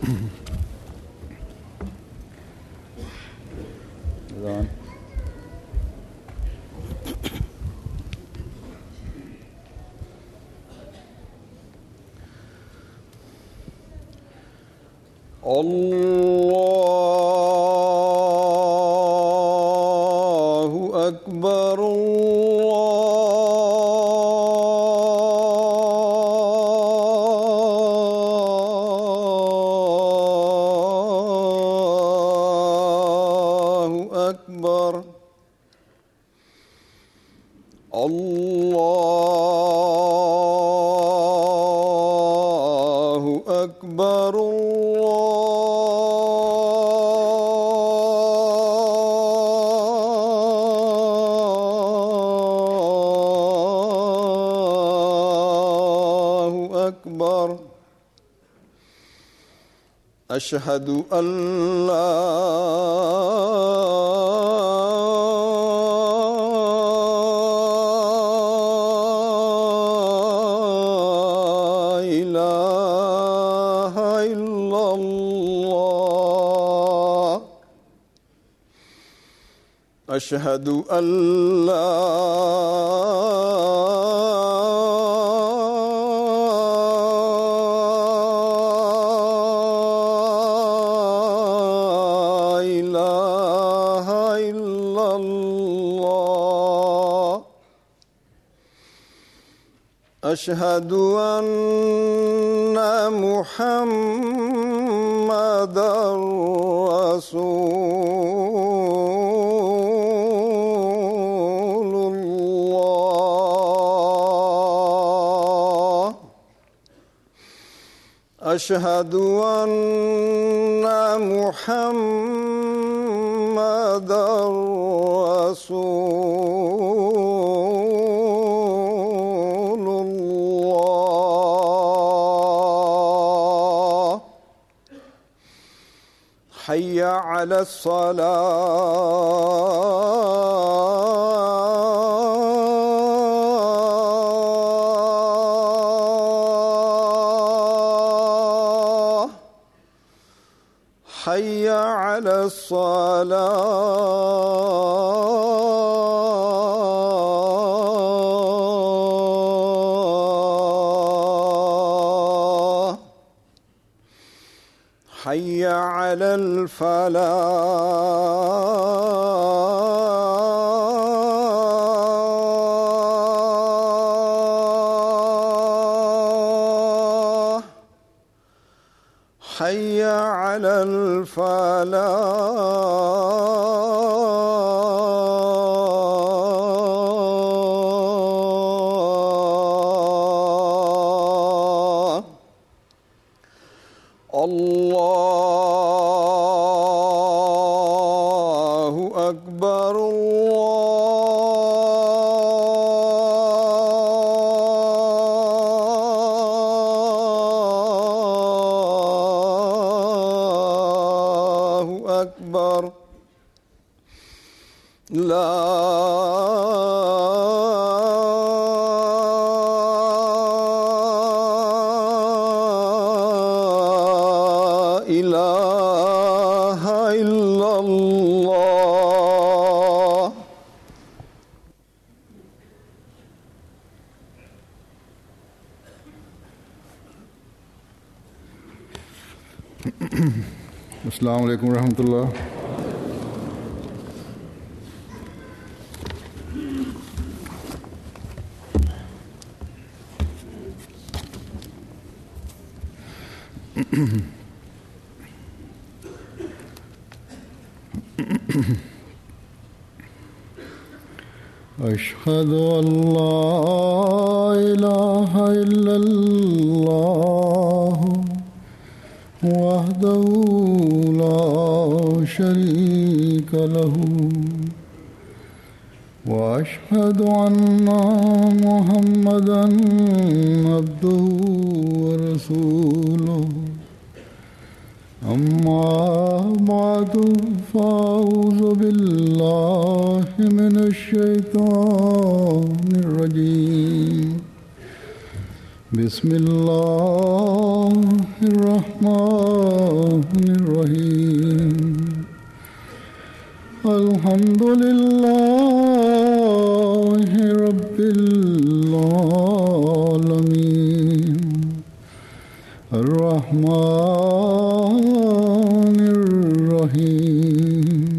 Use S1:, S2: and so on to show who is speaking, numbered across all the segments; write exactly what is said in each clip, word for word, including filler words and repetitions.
S1: الله أكبر الله أكبر الله أكبر أشهد أن لا إله إلا الله أشهد أن لا أشهد أن محمدًا رسول الله أشهد أن محمدًا رسول حي على الصلاة حي على الصلاة حي على الفلاح حي على الفلاح الله أكبر الله أكبر لا إله إلا الله
S2: अस्सलामु अलैकुम रहमतुल्लाह। أشهد أن لا إله إلا الله وحده لا شريك له وأشهد أن محمدًا عبده ورسوله أما بعد فأعوذ بالله من الشيطان الرجيم بسم الله الرحمن الحمد لله رب العالمين الرحمن الرحيم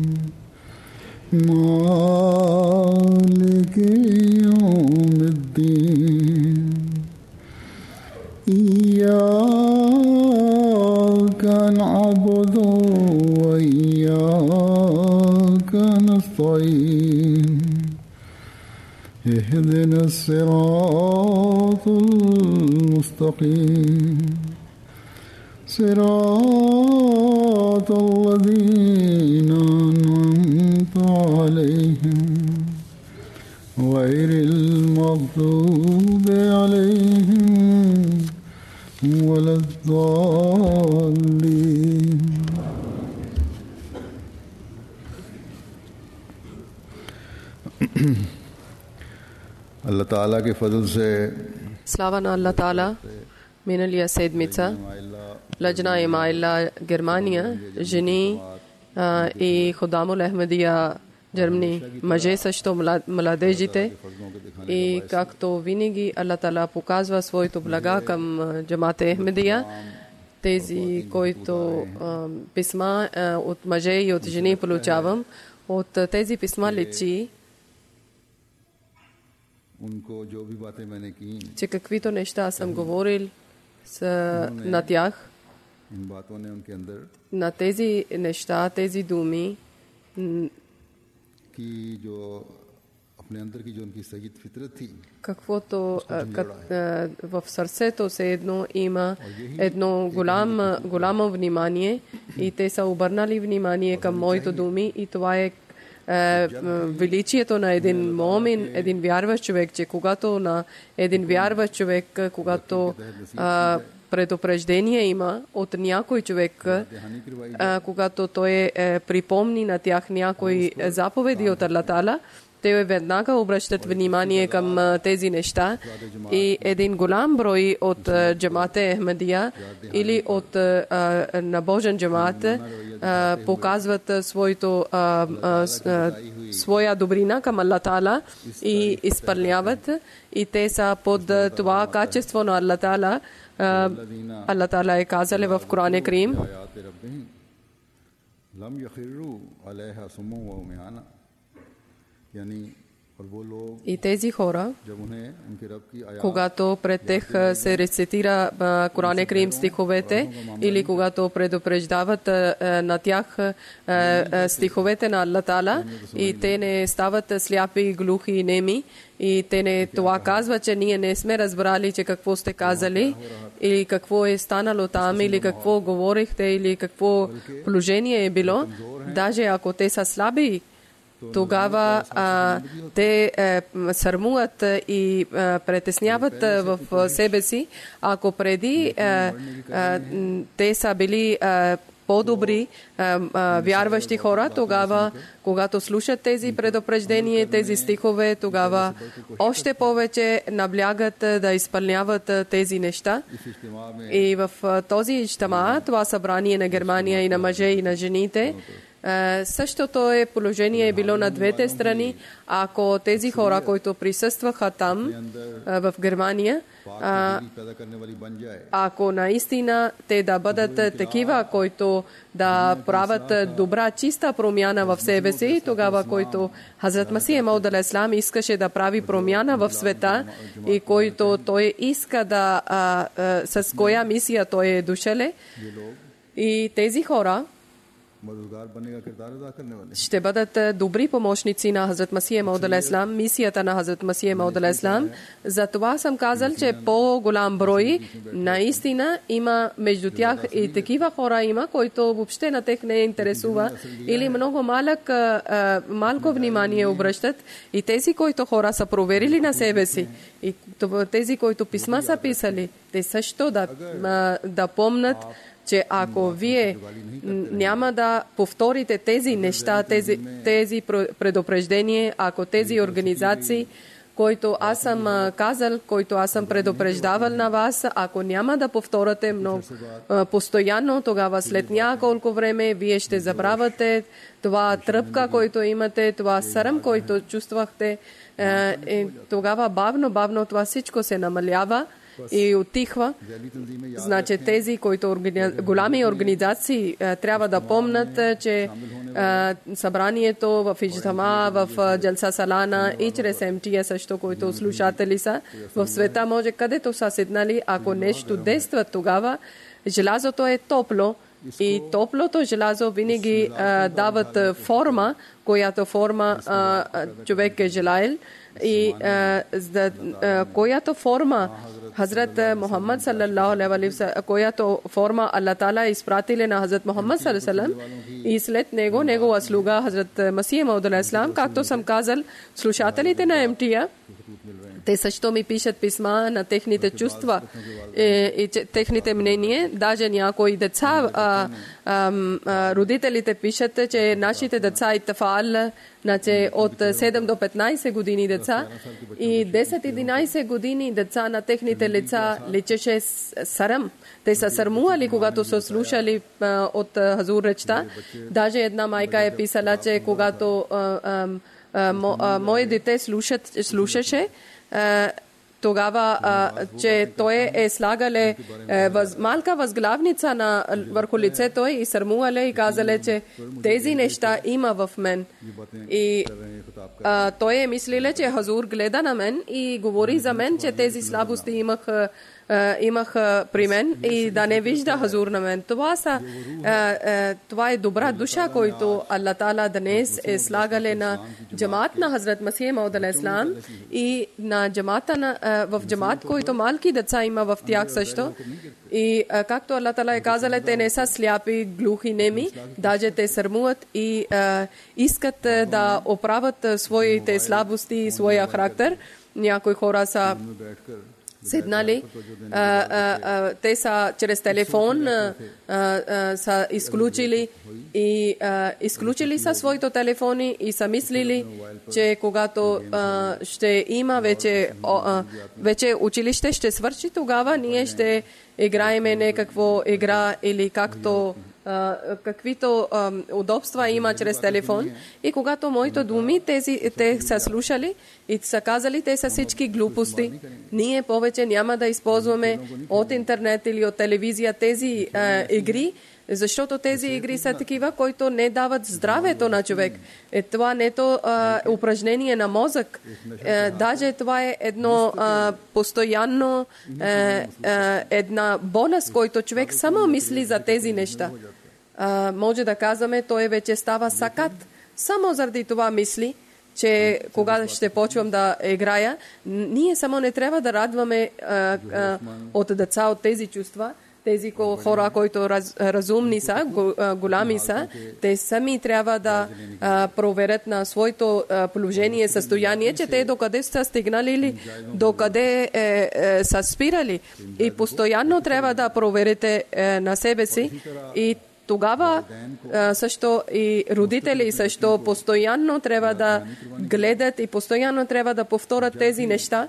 S2: مالك يوم الدين إياك نعبد وإياك نستعين اهدنا الصراط المستقيم صراط الذين أنعمت عليهم غير المغضوب عليهم ولا الضالين.
S1: Allah Ta'ala ke fazl se
S3: Slava na Allah Ta'ala, minulия седмица Лъджна Имайла, Германия, жени а, и Ходамул Ахмедия, Германия, мъже също, младежите. И както винаги Allah Ta'ala показва своето блага към джамата Ахмедия, тези, които а, писма а, от мъже и от жени получавам, от тези писма личи, че каквито неща съм говорил са на тях, на тези неща, тези думи, каквото в сърцето се едно има едно голям, голямо внимание и те са обърнали внимание към моите думи и това е величието на един момин, един вярващ човек, че когато на един вярващ човек, когато а, предупреждение има от някой човек, а, когато той е, припомни на тях някои заповеди от Allah Ta'ala, те веднага обръщат внимание към тези неща и един голям брой от джамата Ахмедия или от а, набожен джамат а, показват своето, а, а, а, своя добрина към Allah Ta'ala и изпълняват и те са под това качество на Allah Ta'ala. Allah Ta'ala е казал в Коран Карим, и тези хора, когато пред тях се рецитира Коран Карим стиховете или когато предупреждават на тях стиховете на Allah Ta'ala и те не стават сляпи, глухи и неми и те не това казват, че ние не сме разбрали, че какво сте казали или какво е станало там или какво говорихте или какво положение е било, даже ако те са слаби, тогава а, те е, сърмуват и е, притесняват е, в себе си. Ако преди е, е, те са били е, по-добри е, е, вярващи хора, тогава, когато слушат тези предупреждения, тези стихове, тогава още повече наблягат да изпълняват тези неща. И в този ижтама, това събрание на Германия и на мъже и на жените, Uh, същото е положение е било на двете страни. Ако тези хора, които присъстваха там uh, в Германия, uh, ако наистина те да бъдат такива, които да правят добра, чиста промяна в себе си, тогава, който Хазрат Масих Мауд алейхиссалам искаше да прави промяна в света и който той иска да uh, uh, с коя мисия той е дошъл, и тези хора ще бъдат добри помощници на Хазрат Масих Мауд алейхиссалам, мисията на Хазрат Масих Мауд алейхиссалам. Затова съм казал, че по-голям брой наистина има между тях и такива хора има, които въобще на тях не интересува или много малък, малко внимание обръщат, и тези, които хора са проверили на себе си и тези, които писма са писали, те също да, да помнят, че ако вие няма да повторите тези неща, тези, тези предупреждения, ако тези организации, който аз съм казал, който аз съм предупреждавал на вас, ако няма да повторите много постоянно, тогава след няколко време вие ще забравяте това тръпка, който имате, това сърм, който чувствахте. И тогава бавно, бавно това всичко се намалява и отихва. Значи тези, които органи... голями организации трябва да помнят, че събранието в Иджтама, в Джалса Салана и чрез Ем Ти Ес също, които слушатели са в света, може където са седнали, ако нещо действа, тогава желязото е топло и топлото желязо винаги дават форма, която форма човек е желаел. И която форма Хазрат Мухаммад саллалаху алейхи ва саллям, която форма Аллах Таала изпратили на Хазрат Мухаммад саллалаху алейхи ва саллям и след него негова слуга Хазрат Масих Мауд алейхи салам, както съм казал, слушателите на Ем Ти А, те също ми пишат писма на техните чувства и, и техните мнения. Даже някои деца, а, а, а, родителите пишат, че нашите деца и тафал, значи от седем до петнайсет години деца и десет-единайсет години деца на техните лица личеше сърм. Те са сърмували, когато са слушали а, от Хазур речта. Даже една майка е писала, че когато а, а, а, мо, а, мое дете слушат, слушаше, тогава, че той е слагале малка възглавница на върху лицето и сърмувале и казале, че тези неща има в мен. И а, той е мислиле, че Хазур гледа на мен и говори за мен, че тези слабости имах Uh, имах uh, при мен и да не вижда Хазур на мен. Това, са, uh, uh, това е добра душа, който Аллах Таала днес е слагале на джамаат на Хазрат Масих Мауд алейхи салам и на джамаата на, uh, в джамаат, който малки деца има в тях също. И uh, както Аллах Таала е казал, те не са сляпи, глухи, неми, даже те сърмуват и uh, искат uh, да оправят uh, своите слабости и своя характер. Някои хора са седнали, а, а, а, те са чрез телефон а, а, са изключили и а, изключили са своите телефони и са мислили, че когато а, ще има вече, а, вече училище ще свърши, тогава ние ще играеме някакво игра или както Uh, каквито uh, удобства има чрез телефон. И когато моите думи, тези, те са слушали и са казали, те са всички глупости. Ние повече няма да използваме от интернет или от телевизия тези uh, игри, защото тези игри са такива, които не дават здравето на човек. Е, това не е то uh, упражнение на мозък. Е, даже това е едно uh, постоянно uh, uh, една болест, който човек само мисли за тези неща. Uh, може да казваме, той вече става сакат. Само заради това мисли, че кога ще почвам да играя, ние само не трябва да радваме uh, uh, от деца от тези чувства. Тези хора, които раз, разумни са, голями са, те сами трябва да а, проверят на своето а, положение, състояние, че те докъде са стигнали или докъде е, е, са спирали. И постоянно трябва да проверите е, на себе си. И тогава а, също и родители също постоянно трябва да гледат и постоянно трябва да повторят тези неща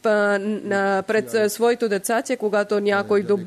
S3: пред своите деца, че когато някой доб...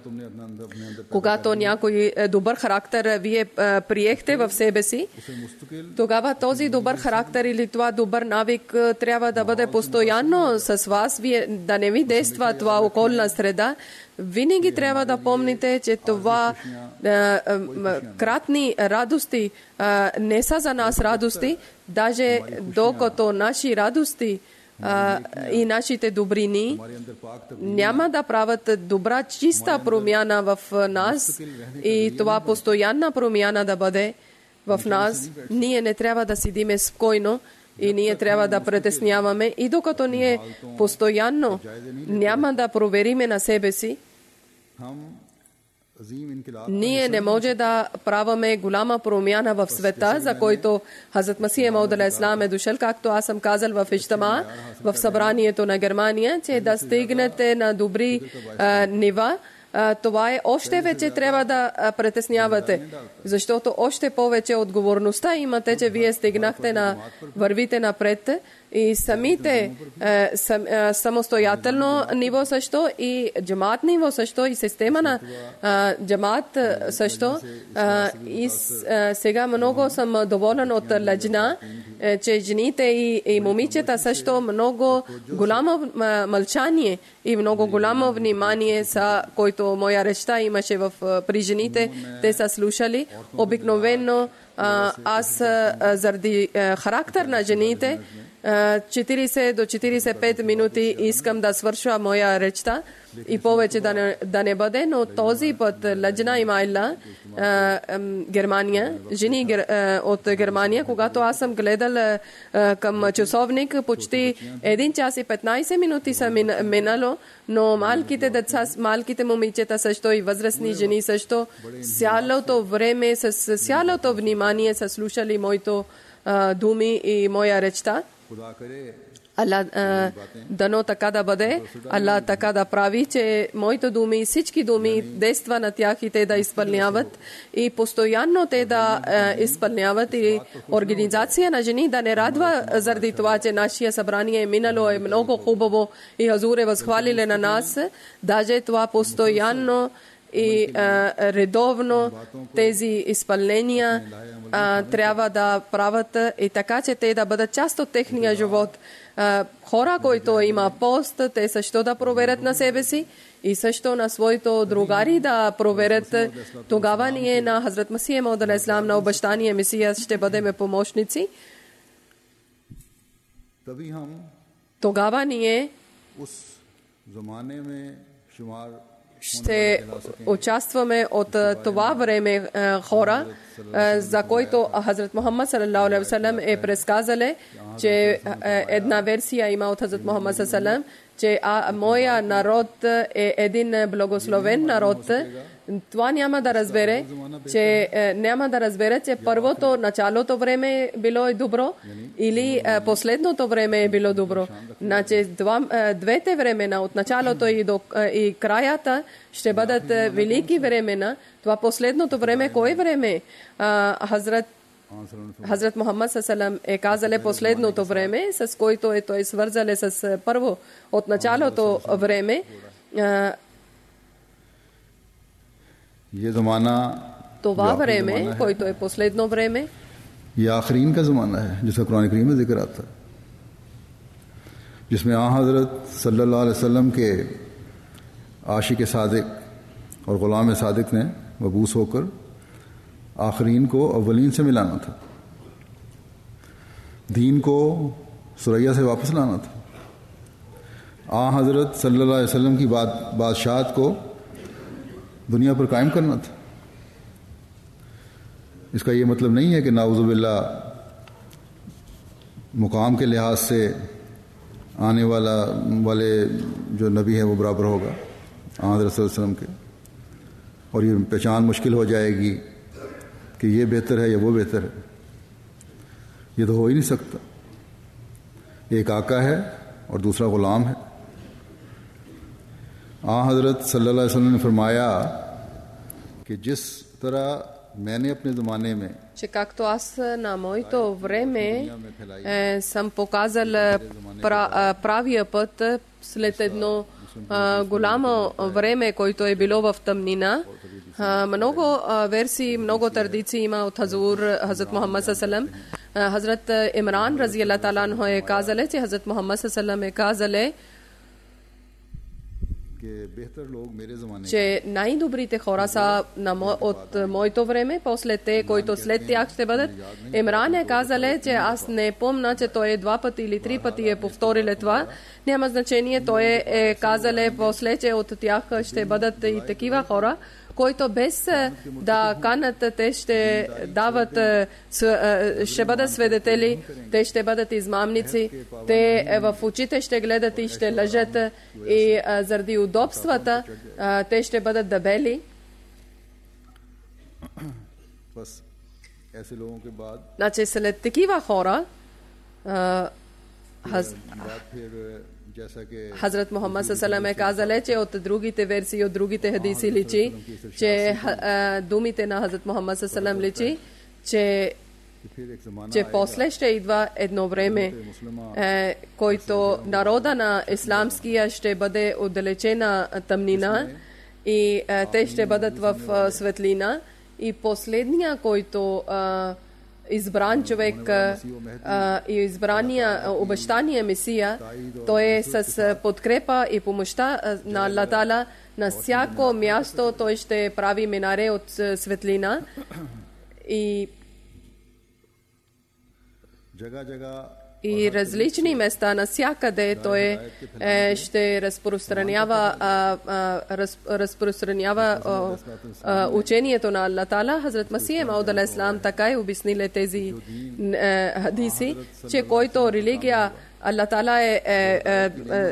S3: когато някой добър характер вие приехте в себе си, тогава този добър характер или това добър навик трябва да бъде постоянно с вас, вие да не ви действа това околна среда. Винаги трябва да помните, че това а, а, кратни радости а, не са за нас радости, даже докато наши радости Uh, и нашите добрини няма да правят добра, чиста промяна в нас и това постоянна промяна да бъде в нас. Ние не трябва да седиме спокойно и ние трябва да притесняваме и докато ние постоянно няма да провериме на себе си, ние не може да праваме голяма промяна в света, за който Хазрат Масих Мауд алейхи салам е дошъл, както аз съм казал в Иджтама, в събранието на Германия, че да стигнете на добри а, нива. А, това е още вече трябва да а, притеснявате, защото още повече отговорността имате, че вие стигнахте на вървите напред И самите сам, самостоятелно ниво също и джамат ниво също и система на джамат също. И сега много съм доволен от Ладжна, че жените и, и момичета също много голямо мълчание и много голямо внимание са, който моя речта имаше в, при жените. Те са слушали. Обикновено аз заради характер на жените четиридесет до четиридесет и пет минути искам да свърша моя речта и повече да не, да не бъде, но този път Ладжна и Майла, Германия, жени от Германия, когато аз съм гледал към часовник, почти един час и петнайсет минути са минало, но малките деца, малките момичета също и възрастни жени също, цялото време, с цялото внимание са слушали моето думи и моя речта. Алла дано така да бъде, Алла така да прави, че моите думи, всички думи действа на тях и те да изпълняват и постоянно те да изпълняват и организация на жени да не радва заради това, че нашия събрание е минало е много хубаво и Хазур е възхвалили на нас, даже това постоянно и а, редовно тези изпълнения а, трябва да правят и така, че те да бъдат част от техния живот. А, хора, които има пост, те също да проверят на себе си и също на своите другари да проверят. Тогава ние на Хазрат Масия Мауд алейхиссалам на обещание Месия ще бъдем помощници. Тогава ние ще участваме от това време хора, за който Хазрат Мухаммад салалаху алейхи ва саллям е предсказали, че една версия има от Хазрат Мухаммад салалаху алейхи ва саллям, че а, моя народ е един благословен народ. Това няма да разбере, че няма да разбере, че първото, началото време е било добро или последното време е било добро. Значи двете времена, от началото и до и краята, ще бъдат велики времена. Това последното време, кое време? Хазрат Хазрат Мухаммад салалаху е казали последното време, с който е той свързали с първо от началото време. Това време, който е последно време,
S1: ये आखरीन का ज़माना है जिसका कुरान करीम में जिक्र आता है, जिसमें आ हज़रत सल्लल्लाहु अलैहि वसल्लम के आशिक सादिक और ग़ुलाम सादिक ने मबूस होकर आखरीन को अव्वलीन से मिलाना था, दीन को सुरैया से वापस लाना था, आ हज़रत सल्लल्लाहु अलैहि वसल्लम की बात बादशाहत को दुनिया पर कायम करना था। इसका ये मतलब नहीं है कि नाउज़ुबिल्लाह मुकाम के लिहाज से आने वाला वाले जो नबी है वो बराबर होगा हज़रत सल्लल्लाहु अलैहि वसल्लम के, और ये पहचान मुश्किल हो जाएगी कि ये बेहतर है या वो बेहतर है। ये तो हो ही नहीं सकता। एक आका है और दूसरा ग़ुलाम है। आ हज़रत सल्लल्लाहु अलैहि वसल्लम ने फरमाया कि जिस तरह मैंने अपने ज़माने में,
S3: че както аз на моето време е, съм показал пра, правия път след едно а, голямо време, което е било в тъмнина. А, много а, версии, много традиции има от Хазур, Хазрат Мухаммад салалаху алейхи ва саллям. Хазрат Имран рази Аллах таала анху е казале, че Хазрат Мухаммад салалаху алейхи ва саллям е казале, че най-добрите хора са на мо, от моето време, после те, които след тях ще бъдат. Имран е казале, че аз не помня, че той е два пъти или три пъти е повторил това. Няма значение, той е, е казале после, че от тях ще бъдат и такива хора, които без да канат, те ще дават, ще бъдат свидетели, те ще бъдат измамници, те в очите ще гледат и ще лъжат и заради удобствата те ще бъдат дебели. Значи след такива хора Хазрат Мухаммад салалаху алейхи ва саллям е казале, че от другите версии, от другите хадиси личи, че думите на Хазрат Мухаммад салалаху алейхи ва саллям личи, че че после ще идва едно време, е, който народа на исламския ще бъде отдалечена тъмнина и е, те ще бъдат в е, светлина, и последния, който е, избран човек а, и избрания обещания Месия, той е с подкрепа и помощта на Аллах Таала. На всяко място той ще прави минаре от светлина и и различни места, навсякъде той е, ще разпространява, а, а, раз, разпространява а, а, учението на Аллах Таала. Хазрат Масих Мауд алейхиссалам така и обяснили тези е, хадиси, че който религия Аллах Таала е, е, е,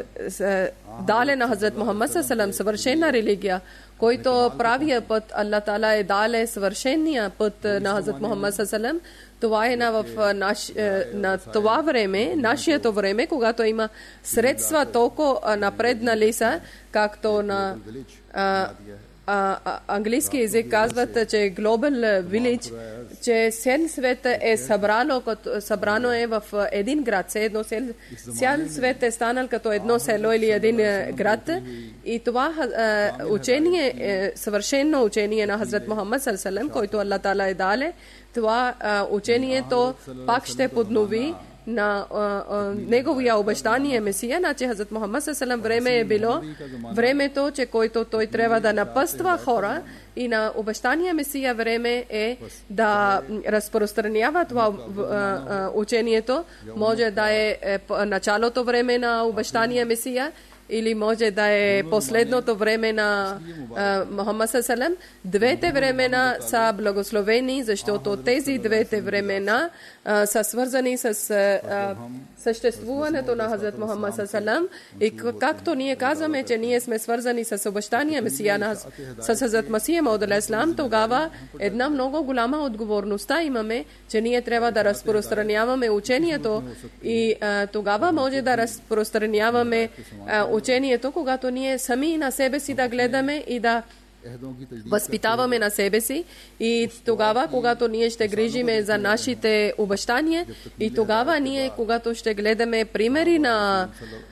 S3: е дале на Хазрат Мухаммад салам съвършена религия, който правия път Аллах Таала е дале съвършения път на Хазрат Мухаммад салам. Това е на, в, наш, на това време, нашето време, когато има средства толкова напреднали са, както на а, а, а, английски език казват, че Global Village, че цял свет е събрано, като, събрано е в един град. Едно сел, цял свет е станал като едно село или един град. И това а, учение, е, съвършено учение на Хазрат Мухаммад салам, който Аллах Таала е дале, това а, учението пак ще поднови на а, а, неговия обещание Месия, значи Хазрат Мухаммад салам време е било времето, че който той трябва да напъства хора, и на обещание Месия време е да разпространява това а, а, учението. Може да е, е началото време на обещание Месия, или може да е последното време на Мухаммад салам. Двете времена са благословени, защото тези двете времена а, са свързани с а, съществуването на Хазрат Мухаммад салам. И както ние казваме, че ние сме свързани с обещания Месия на с Хазрат Масих Мауд алейхиссалам, тогава една много голяма отговорността имаме, че ние трябва да разпространяваме учението, и а, тогава може да разпространяваме а, учението, когато ние сами на себе си да гледаме и да възпитаваме на себе си, и тогава, когато ние ще грижиме за нашите обещания, и тогава ние, когато ще гледаме примери на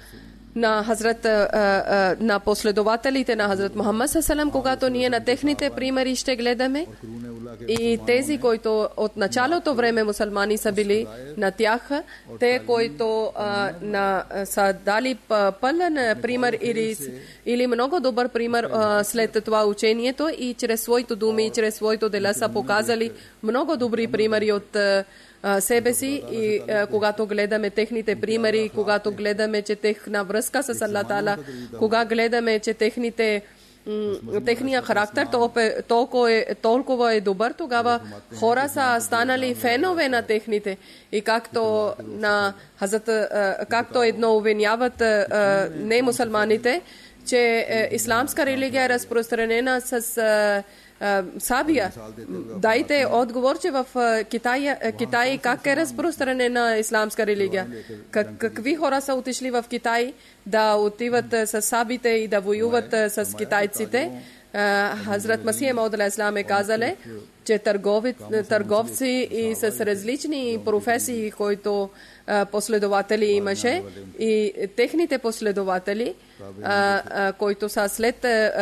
S3: на Хазрат, на последователите на Хазрат Мухаммад салам, когато ние на техните примери ще гледаме, и тези, които от началото време мусулмани са били на тях, те, които а, на, са дали пълен пример или, или много добър пример а, след това учението, и чрез своите думи и чрез своите дела са показали много добри примери от себе си, и а, когато гледаме техните примери, когато гледаме, че техна връзка с Аллах Таала, кога гледаме, че техните техния характер толкова е, толкова е добър, тогава хора са станали фенове на техните. И както на Хазрат, както едно обвиняват не мусулманите, че исламска религия е разпространена с Сабия. Дайте отговор, че в Китай, Китай как е разпространена исламска религия? Как, какви хора са отишли в Китай да отиват с сабите и да воюват с китайците? Хазрат Масих Мауд алейхиссалам е казале, че търгови, търговци и с различни професии, които последователи имаше, и техните последователи, които са след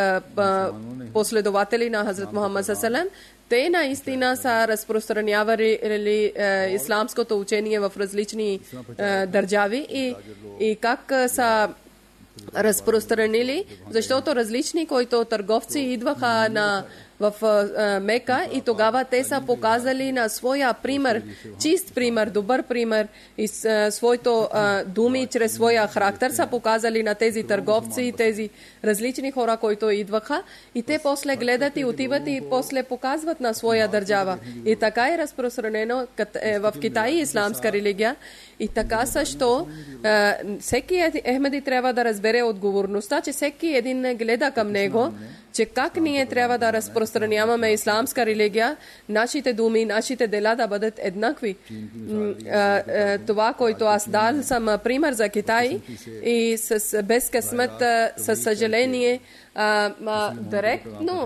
S3: последователи на Хазрат Мухаммад салам, те наистина са разпространявали исламското учение в различни държави, и, и как са разпространили, защото различни, които търговци идваха на в а, Мека, и тогава те са показали на своя пример, чист пример, добър пример, и с а, своето а, думи, чрез своя характер са показали на тези търговци и тези различни хора, които идваха, и те после гледат и отиват и после показват на своя държава. И така е разпространено в Китай исламска религия. И така също а, всеки Ахмеди трябва да разбере отговорността, че всеки един гледа към него, че как ние трябва да разпространяваме исламска религия, нашите думи, нашите дела да бъдат еднакви. Това, което аз дал съм пример за Китай, и с без късмет, със съжаление, директно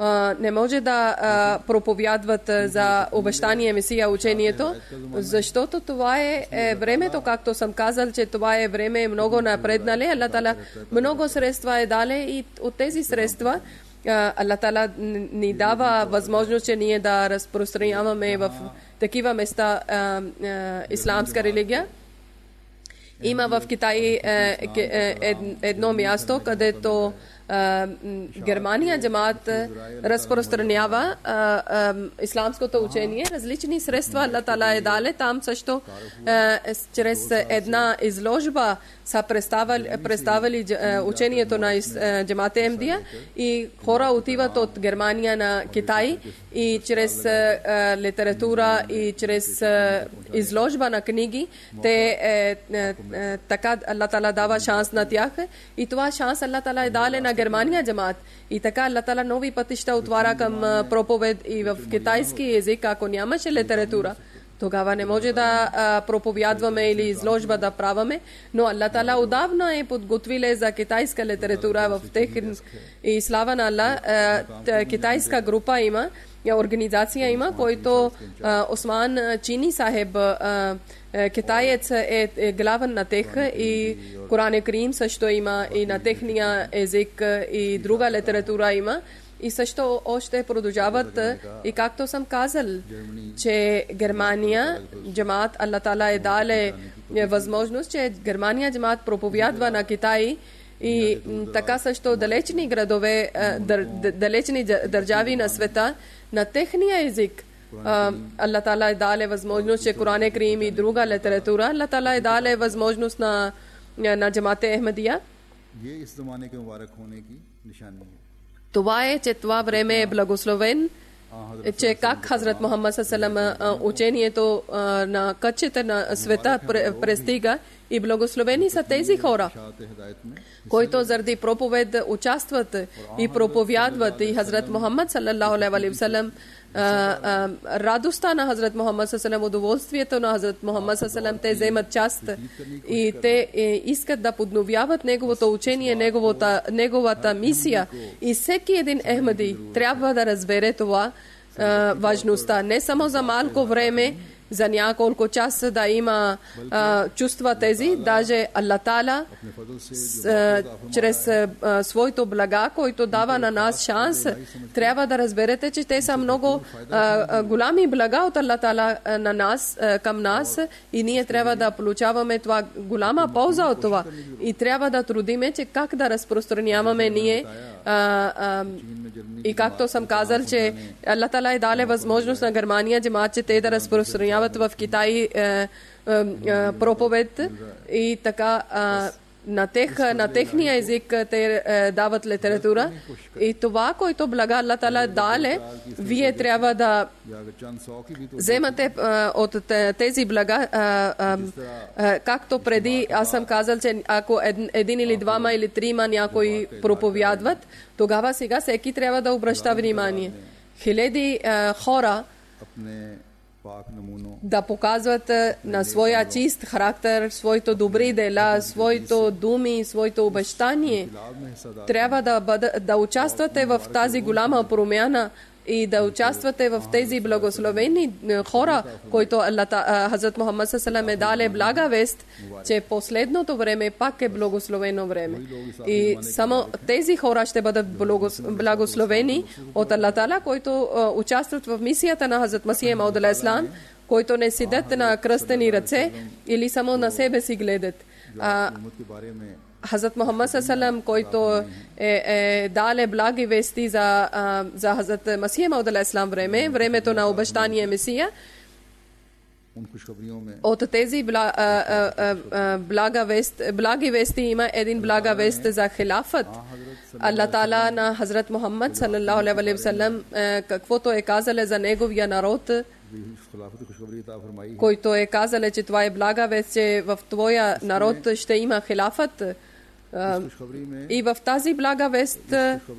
S3: не може да проповядват за обещание Месия учението, защото това е времето, както съм казал, че това е време много напреднале. Аллах Таала много средства е дале и от тези средства Аллах Таала ни дава възможност, че ние да разпространяваме в такива места исламска религия. Има в Китай едно място, където Германия джамаат разпространява исламското учение. Различни средства Аллах Таала е дале. Там също чрез една изложба са представили учението на джамаат Ахмадия и хора отиват от Германия на Китай и чрез литература и чрез изложба на книги те така Аллах Таала дава шанс на тях и това шанс Аллах Таала е дале на Германия джамаат. И така Аллах Таала нови пътища отваря към проповед и в китайски език, ако нямаше литература. Тогава не може да а, проповядваме или изложба да праваме, но Аллах Таала отдавна е подготвиле за китайска литература в тех и слава на Аллах. А, китайска група има, организация има, който а, Осман Чини Сахеб, а, китаец е, е главен на тех и Коран Карим също има и на техния език и друга литература има. И също още продължават и както съм казал, че Германия джамаат Аллах Таала е дале възможност, че Германия джамаат проповядва на Китай и така също далечни градове, далечни държави на света на техния език. Аллах Таала е дале възможност, че Коран Карим и друга литература. Аллах Таала е дале възможност на на джамаат Ахмадия. Това е, че това време е благословен, че как Хазрат Мухаммад саллаллаху учението на кътчета на света престига и благословени са тези хора, които заради проповед участват и проповядват и Хазрат Мухаммад саллаллаху алейхи ва саллям радостта на Хазрат Мухаммад саллаллаху, удоволствието на Хазрат Мухаммад саллаллаху, те вземат част и те искат да подновяват неговото учение, неговата, неговата мисия. И всеки един Ахмади трябва да разбере това важността. Не само за малко време, за няколко часа да има а, чувства тези, даже Аллах Таала чрез а, своето блага, който дава на нас шанс, трябва да разберете, че те са много а, а, голями блага от Аллах Таала на нас, а, към нас и ние трябва да получаваме това голяма полза от това. И трябва да трудиме, че как да разпространяваме ние а, а, и както съм казал, че Аллах Таала е дале възможност на Германия джамаат, че те да разпространяват в Китай е, е, е, проповед и така е, на, тех, на техния език те е, дават литература и това, което блага Аллах Таала дале, вие трябва да вземате е, от тези блага, е, е, както преди аз съм казал, че ако един, един или двама или трима някои проповядват, тогава сега всеки трябва да обръща внимание. Хиляди е, хора да показват на своя чист характер, своето добри дела, своето думи, своето обещание. Трябва да, бъда, да участвате в тази голяма промяна и да участвате в тези благословени хора, които Хазрат Мухаммад саллаллаху е дале блага вест, че последното време пак е благословено време. И само тези хора ще бъдат благословени от Аллах Таала, които участват в мисията на Хазрат Масих Мауд алейхи салам, които не седят на кръстени ръце или само на себе си гледат. Хазрат Мухаммад саллаллаху, който е, е дале благи вести за, а, за Хазрат Масих Мауд алейхи салам време, времето на обещание Месия. От тези бла, а, а, а, блага вест, благи вести има един блага вест за хилафът. Аллах Таала на Хазрат Мухаммад саллаллаху алейхи ва саллям каквото е казал за неговия народ, който е казал, че това е блага вест, че в твоя народ ще има хилафът. И в тази блага вест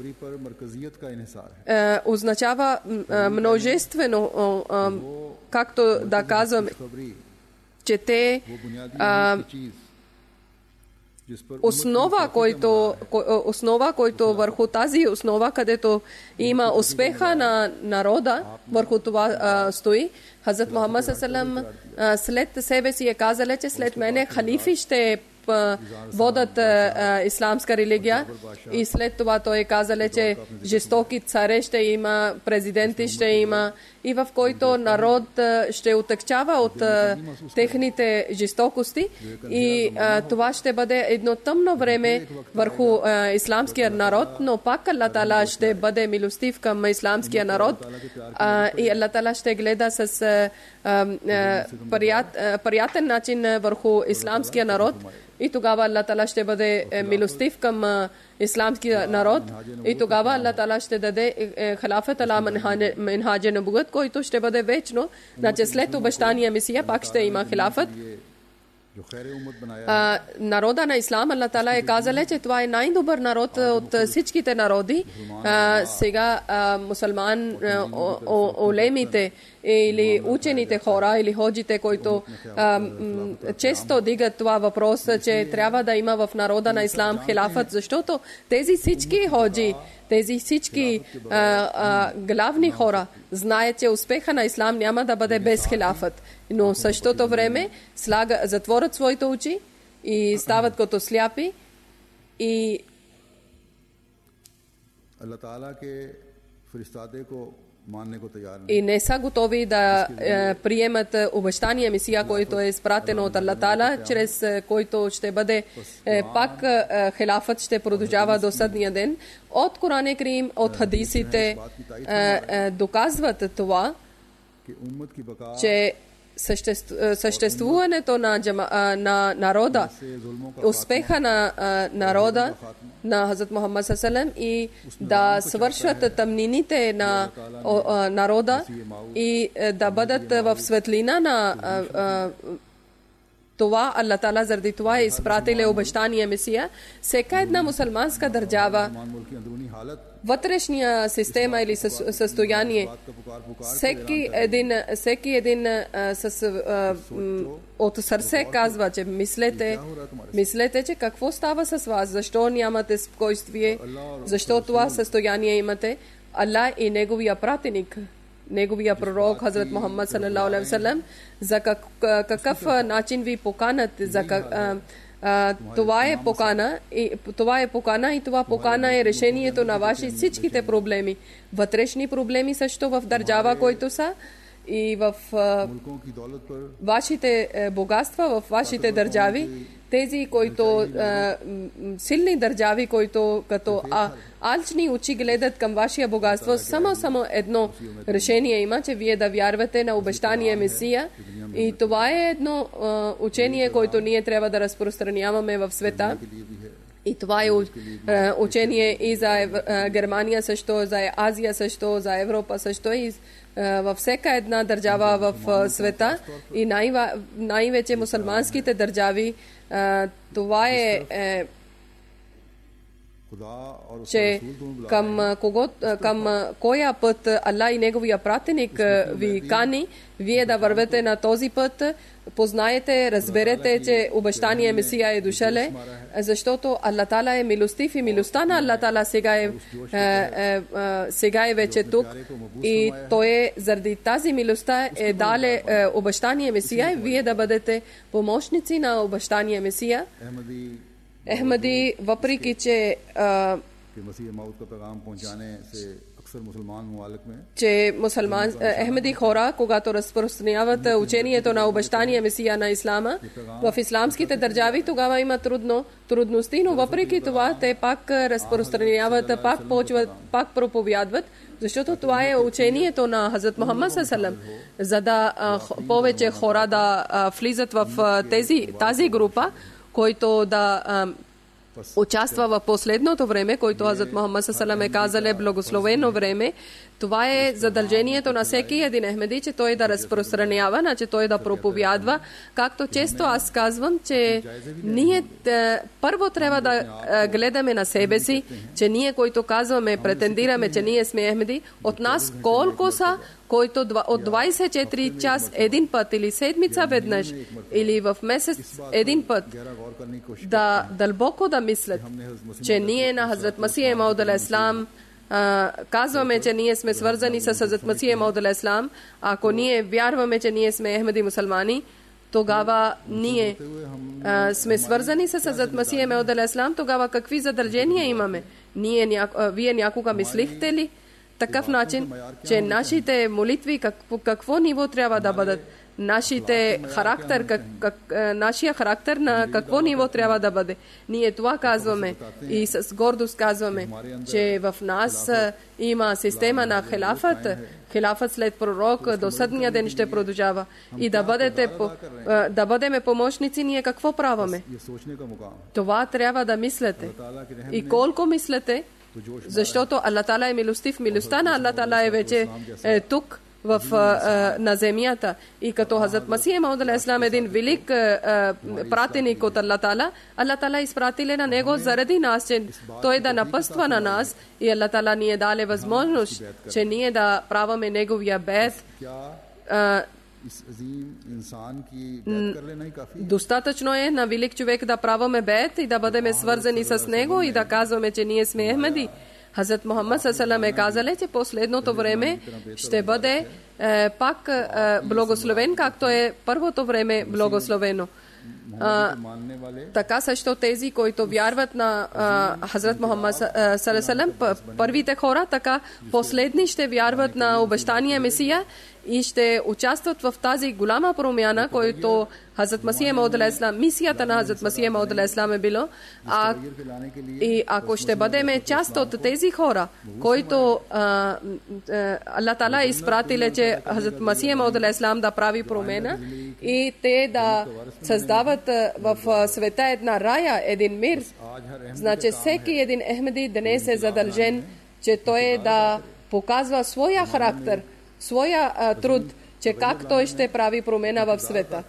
S3: означава множествено, както да казвам, че те основа, който, основа, който върху тази основа, където има успеха на народа, върху това а, стои. Хазрат Мухаммад салам след себе си е казал, че след мене халифи ще водят а, исламска религия и след това той е казал, че жестоки царе ще има, президенти ще има и в който народ ще отъкчава от а, техните жестокости и а, това ще бъде едно тъмно време върху а, исламския народ, но пак Аллах Таала ще бъде милостив към исламския народ а, и Аллах Таала ще гледа с а, а, прият, а, приятен начин върху исламския народ. И тогава Аллах Таала ще бъде милостив към исламския народ и тогава Аллах Таала ще даде халафът ала минхаджа набугът, който ще бъде вечно. Значи след обещания Месия пак ще има халафът. А, народа на Ислам, Аллах Таала е казал, че това е най-добър народ от всичките народи. А, сега а, мусулман, а, о, о, олемите или учените хора или ходжите, които а, м, често дигат това въпрос, че трябва да има в народа на Ислам хилафът, защото тези всички ходжи, тези всички а, а, главни хора знаят, че успеха на Ислам няма да бъде без хилафът. Но в същото време слага, затворят своите очи и стават като сляпи и и не са готови да е, приемат обещания Месия, който е изпратено от Аллах Таала, чрез който ще бъде е, пак е, хилафът ще продължава до съдния ден. От Коран Карим, от хадисите е, е, доказват това, че съществуването на, на народа, успеха на народа на Хазрат Мухаммад салам и да свършват тъмнините на народа и да бъдат в светлина на това, Аллах Таала заради това е изпратил обещания Месия. Всяка една мусулманска държава, вътрешния система или състояние, всеки един, всеки един а, с, а, м, от сърце казва, че мислете, мислете, че какво става с вас, защо нямате спокойствие, защо това състояние имате. Аллах и неговия пратеник, неговия пророк Хазрат Мухаммад саллалаху алейхи ва саллям, за как, какъв начин ви поканат, за как, а, а, това е покана и това е покана и това покана е решението на ваши всичките проблеми. Вътрешни проблеми също в държава, които са и в а, вашите а, богатства, в вашите държави, тези, които а, силни държави, които като а, алчни очи гледат към вашия богатство, само само едно решение има, че вие да вярвате на обещания Месия и това е едно а, учение, което ние трябва да разпространяваме в света. И това е учение и за Германия също, за Азия също, за Европа също и във всяка една държава в света и най- най-вече мусулманските държави. Това е, е че към, кого, към коя път Аллах и неговия пратеник ви кани, вие да вървете на този път, познаете, разберете, че обещания Месия е дошъл, защото Аллах Таала е милостив и милостта на Аллах Таала сега е, е, е, сега е вече тук и той е заради тази милостта е дале е, обещания Месия и вие да бъдете помощници на обещания Месия. Ахмади, въпреки че а, че мусулман, ахмади хора, когато разпространяват учението на обещания Месия на Ислама в исламските държави, тогава има трудно, трудности, но въпреки това те пак разпространяват, пак почват, пак проповядват, защото това е учението на Хазрат Мухаммад саллалаху алейхи ва саллям, за да а, повече хора да а, влизат в а, тези, тази група, който да а, участва в последното време, който Хазрат Мухаммад саллалаху алейхи ва саллям е казал е благословено време, Това е задължението на всеки един Ахмеди, че той да разпространява, че той да проповядва. Както често аз казвам, че ние първо трябва да гледаме на себе си, че ние, които казваме, претендираме, че ние сме Ахмеди, от нас колко са, който от двайсет и четири час един път или седмица веднъж или в месец един път да дълбоко да мислят, че ние на Хазрат Масих Мауд алейхиссалам казваме, че ние сме свързани с Хазрат Масих Мауд алейхиссалам. Ако ние вярваме, че ние сме Ахмеди мусулмани, тогава ние а, сме свързани с Хазрат Масих Мауд алейхиссалам, тогава какви задължения имаме? Ние, няко, вие някога мислихте ли такъв начин, че нашите молитви какво, какво ниво трябва да бъдат? Нашите характер, как, как, нашия характер на какво ниво трябва да бъде? Ние това казваме и с гордост казваме, че в нас има система на хилафът. Хилафът след пророк до съдния ден ще продължава. И да, бъдете, да бъдеме помощници, ние какво праваме? Това трябва да мислите. И колко мислите, защото Аллах Таала е милостив. Милостта на Аллах Таала е вече е, тук в, а, на земята. И като Хазрат Масих Мауд алейхиссалам един велик а, пратеник от Аллах Таала, Аллах Таала изпратили на него заради нас, че той да напъства на нас и Аллах Таала ни е дали възможност, че ние да праваме неговия бед. А, достатъчно е на велик човек да праваме бед и да бъдем свързани с него и да казваме, че ние сме Ахмеди. Хазрат Мухаммад саллаллаху е казали, че последното време ще бъде е, пак е, благословен, както е първото време благословено. А, така също тези, които вярват на а, Хазрат Мухаммад саллаллаху, първите хора, така последни ще вярват на обещания Месия и ще участват в тази голяма промяна, който Хазрат Масих Мауд алейхиссалам, мисията на Хазрат Масих Мауд алейхиссалам е било. А, и ако ще бъдем част от тези хора, които Аллах Таала е изпратил, че Хазрат Масих Мауд алейхиссалам да прави промена и те да създават в света една рая, един мир, значи всеки един Ахмеди днес е задължен, че той да показва своя характер, своя а, труд, че как той ще прави промена в света.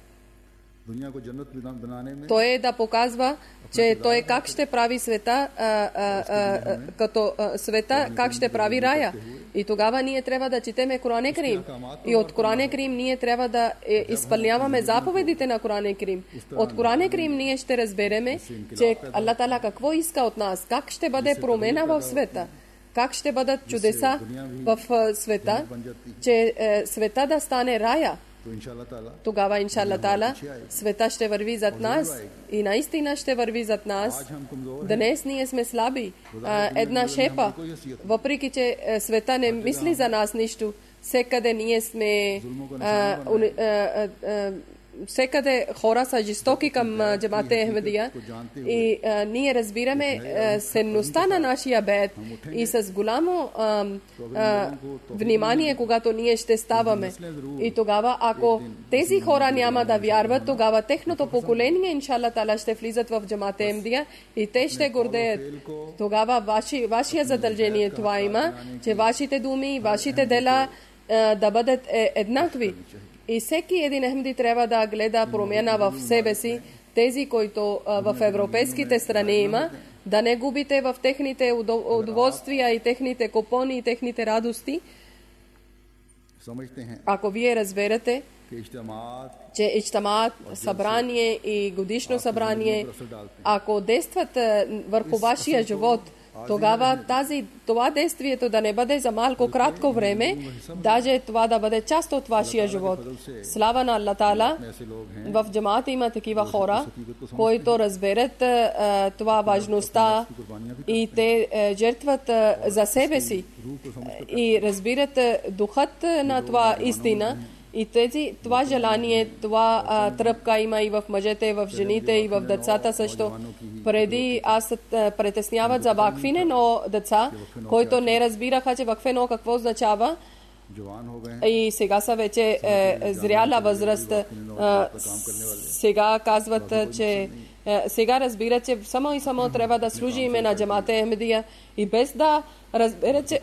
S3: Той е да показва, че той как ще прави света, а, а, а, като а, света, как ще прави рая. И тогава ние трябва да четеме Коран Карим. И от Коран Карим ние трябва да е, изпълняваме заповедите на Коран Карим. От Коран Карим ние ще разбереме, че Аллах Таала какво иска от нас, как ще бъде промена в света. Как ще бъдат чудеса в света, че е, света да стане рая. Тогава, иншалла Таала, света ще върви зад нас и наистина ще върви зад нас. Днес ние сме слаби. А, една шепа, въпреки че света не мисли за нас нищо, всекъде ние сме а, уни, а, а, а, всекъде хора са жестоки към джамата Ахмедия и а, ние разбираме ценността на нашия бед и с голямо а, а, внимание, когато ние ще ставаме. И тогава, ако тези хора няма да вярват, тогава техното поколение, иншалла Таала, ще влизат в джамата Ахмедия и те ще гордеят. Тогава ваши, вашия задължение това има, че вашите думи, вашите дела а, да бъдат е, еднакви. И всеки един Ахмеди трябва да гледа промяна в себе си, тези, които а, в европейските страни има, да не губите в техните удоволствия и техните купони и техните радости. Ако вие разберете, че ичтамаат, събрание и годишно събрание, ако действат върху вашия живот, тогава тази, това действието да не бъде за малко кратко време, даже това да бъде част от вашия живот. Слава на Аллах Таала, в джамаата има такива хора, които разберат а, това важността и те а, жертват а, за себе си и разбират а, духът на това истина. И тези, това желание, това а, тръпка има и в мъжете, и в жените, и в децата също. Преди аз притесняват за вакфине, но деца, които не разбираха, че вакфено какво означава, и сега са вече е, зряла възраст. А, сега казват, че сега разбира, че само и само трябва да служи име на Джамат-е Ахмедия и без да разбере, че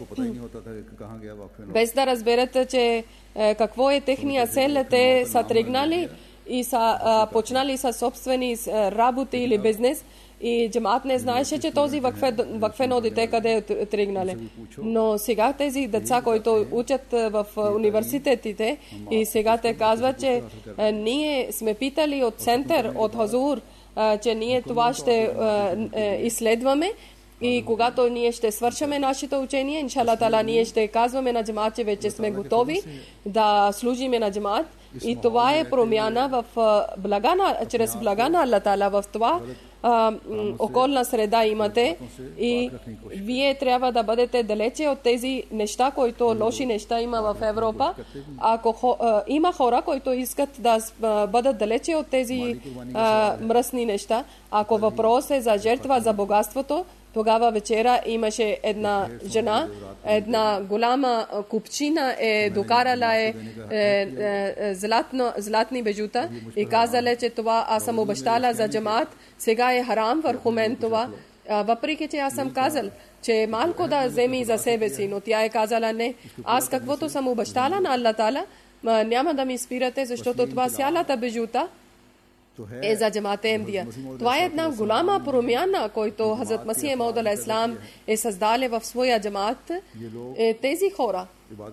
S3: без да разберете, че какво е техния цел, те са тръгнали и са а, почнали са собствени работи или бизнес и джамаат не знаеше, че този вакфено дете къде е тръгнали. Но сега тези деца, които учат в университетите и сега те казват, че а, ние сме питали от център, от Хазур, а, че ние това ще а, а, изследваме и когато ние ще свършаме нашето учение, иншалла тала, ние ще казваме на джамаат, че вече сме готови да служиме на джамаат. И това е промяна в блага на, чрез блага на Аллах Тала в това а, околна среда имате и вие трябва да бъдете далече от тези неща, които лоши неща има в Европа. Ако а, има хора, които искат да бъдат далече от тези а, мръсни неща, ако въпрос е за жертва за богатството, тогава вечера имаше една жена, една голяма купчина е докарала е, е, е златно, златни бежута и казала, че това аз съм обещала за джамаат, сега е харам върху мен това. А, въпреки, че аз съм казал, че малко да вземи за себе си, но тя е казала не, аз каквото съм обещала на Аллах Тала, няма да ми спирате, защото това цялата бежута е за Джамаат-е Ахмедия. Това е една голяма промяна, който Хазрат Масих Мауд алейхи салам е създали в своя джамаат. Е, тези хора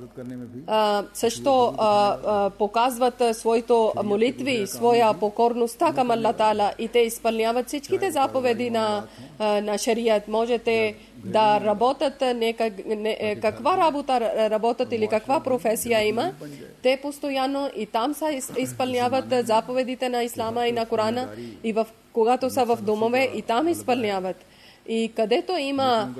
S3: а, също а, а, показват своите молитви, своя покорността към Аллах Тала и те изпълняват всичките заповеди на, а, на шарият. Можете да работят не, не, каква работа работят или каква професия има. Те постоянно и там са изпълняват заповедите на Ислама и на Корана и в, когато са в домове и там изпълняват. И където има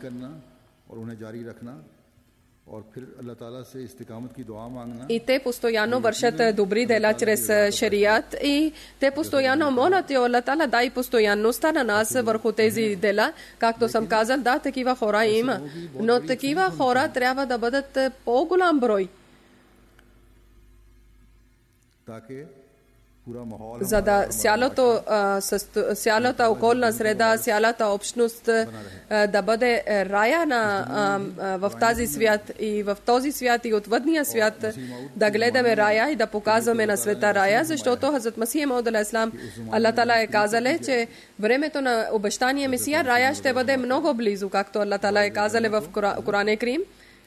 S3: и те постоянно вършат добри дела чрез шарият и те постоянно молят и Аллах Тала дай постоянността на нас върху тези дела. Както съм казал, да, такива хора има. Но такива хора трябва да бъдат по-голям брой. За да цялото, цялата околна среда, цялата общност да бъде рая на, в тази свят и в този свят и отвъдния свят да гледаме рая и да показваме на света рая, защото Хазрат Масих Мауд алейхи салам Аллах Тала е казале, че времето на обещания Месия рая ще бъде много близо, както Аллах Тала е казале в Коран-е Карим,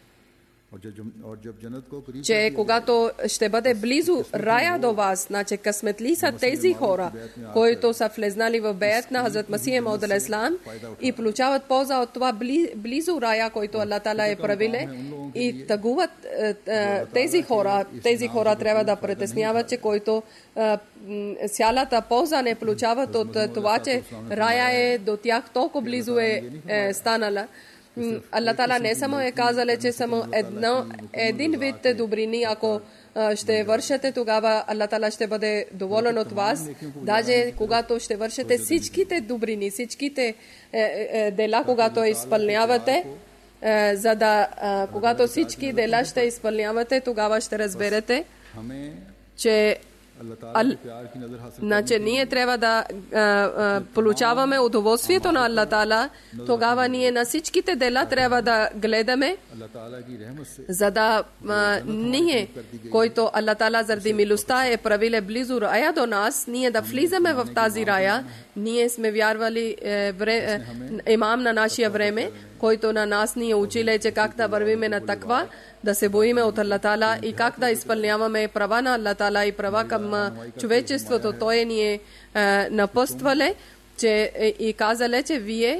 S3: че когато ще бъде близо рая до вас, значи късметли са тези хора, които са влезнали в беят на Хазрат Масих Мауд алейхи салам и получават полза от това близо рая, който Аллах Тала е правиле и тъгуват тези хора. Тези хора трябва да притесняват, че които цялата полза не получават от това, че рая е до тях толкова близо е, е станала. Аллах Тала не само е казале, че само едно, един вид добрини, ако ще вършите, тогава Аллах Тала ще бъде доволен от вас. Даже когато ще вършите всичките добрини, всичките е, е, дела, когато изпълнявате, е, за да, е, когато всички дела ще изпълнявате, тогава ще разберете, че Значи ние трябва да а, а, получаваме удоволствието на Аллах Тала, тогава ние на всичките дела трябва да гледаме, за да а, ние, който Аллах Тала заради милостта е правиле близо рая до нас, ние да влизаме в тази рая. Ние сме вярвали е, вре, е, имам на нашия време, който на нас ни е училе, че как да вървиме на таква, да се боиме от Аллах Тала и как да изпълняваме права на Аллах Тала и права към човечеството. Той ни е, е напъствале, че е, и казале, че вие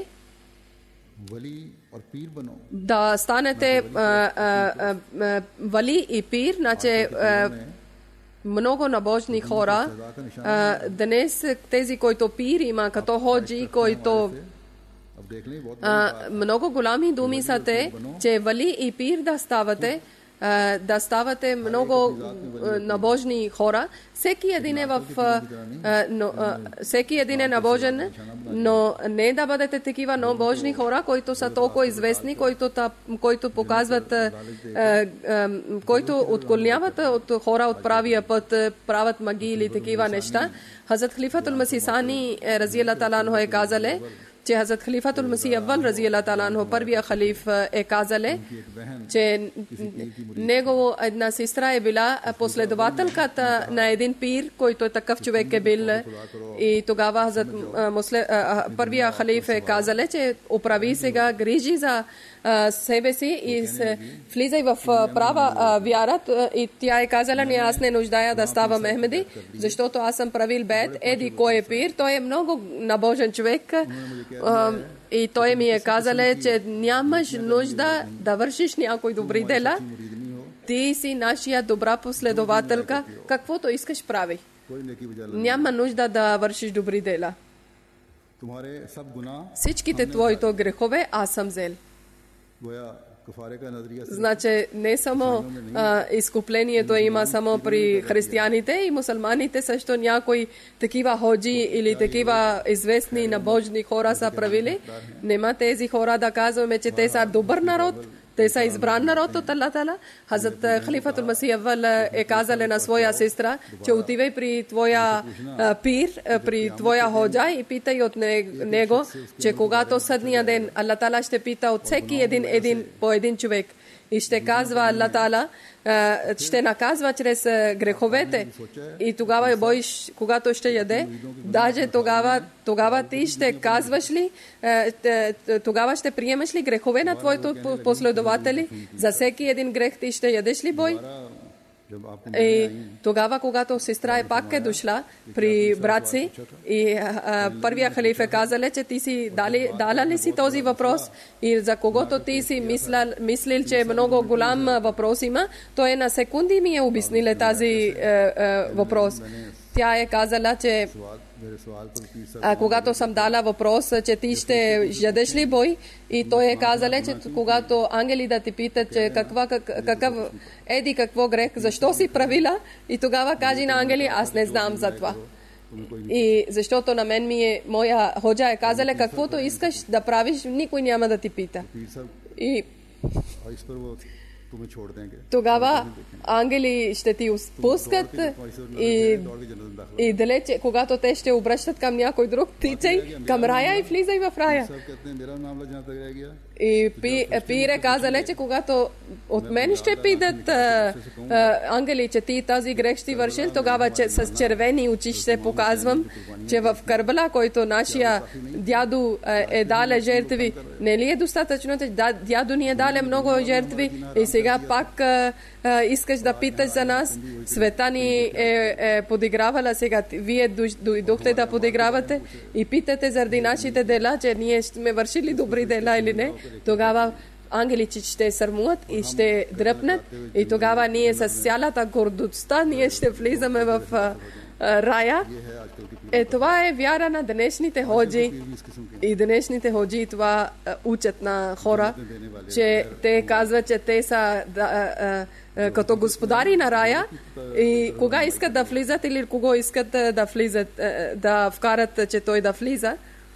S3: да станете а, а, а, вали и пир, значи много набожни хора. А, днес тези, които пир има, като ходжи, които а, много голями думи са те, че вали и пир да ставате, да ставате много набожни хора. Всеки един е в но, всеки един е набожен, но не да бъдете такива набожни хора, които са толкова известни, които, които показват, които отклоняват от хора от правия път, правят магии или такива неща. Хазрат Халифатул Масих Сани рази Аллах таала анху е казале, че Хазрат Халифатул Масих Аввал рази Аллах таала анху, първия халиф, е казале, че него една сестра е била последователката на един пир, който е такъв човек е бил. И тогава Хазрат първия халиф е казале, че оправи сега, грижи за себе си и се влизай в права вяра. И тя е казала, не, аз не нуждая да става Мехмеди, защото аз съм правил бед, еди кой е пир, той е много набожен човек. И той ми е казале, че нямаш нужда да вършиш някои добри дела, ти си нашия добра последователка, каквото искаш прави. Няма нужда да вършиш добри дела. Всичките твоите грехове аз съм взел. Значи не само а, изкуплението има само при християните и мусулманите, също някои такива ходжи или такива известни набожни хора са правили. Нема тези хора да казваме, че те са добър народ, те са избран народ от Аллах таала. Хазрат Халифатул Масих Аввал е казале на своя сестра, че отивай при твоя а, пир, а, при твоя ходжа и питай от него, че когато съдния ден Аллах таала ще пита от всеки един, един по един човек и ще казва Аллах таала, ще наказва чрез греховете. И тогава боиш, когато ще яде, даже тогава, тогава ти ще казваш ли, тогава ще приемеш ли грехове на твоите последователи? За всеки един грех ти ще ядеш ли бой? И тогава, когато сестра е пак е дошла при брат си и а, първия халиф е казал, че ти си дали, дала ли си този въпрос и за когото ти си мислил, мислил, че много голям въпрос има, той на секунди ми е обяснил тази е, е, въпрос. Тя е казала, че а, когато съм дала въпрос, че ти ще ядеш ли бой, и той е казал, че когато ангели да ти питат, че каква, как, какъв, еди какво грех, защо си правила, и тогава кажи на ангели, аз не знам за това. И защото на мен ми е, моя ходжа е казала, каквото искаш да правиш, никой няма да ти пита. И тогава ангели ще ти спускат и, и далече, когато те ще обръщат към някой друг, тичай към рая и влизай в рая. И пи, пире казале, че когато от мен ще питат а, а, ангели, че ти тази грех ще вършил, тогава че с червени очи ще показвам, че в Карбала, който нашия дядо а, е дале жертви, не ли е достатъчно, че дядо ни е дале много жертви и сега пак а, а, искаш да питаш за нас. Света ни е, е подигравала, сега вие дойдохте да подигравате и питате заради нашите дела, че ние сме вършили добри дела или не. Тогава ангелите ще сърмуват и ще дръпнат и тогава ние с цялата гордостта ние ще влизаме в а, а, рая. Е, това е вяра на днешните ходжи и днешните ходжи това а, учат на хора, че те казват, че те са да, а, а, като господари на рая и кога искат да влизат или кого искат да влизат, да вкарат, че той да влиза.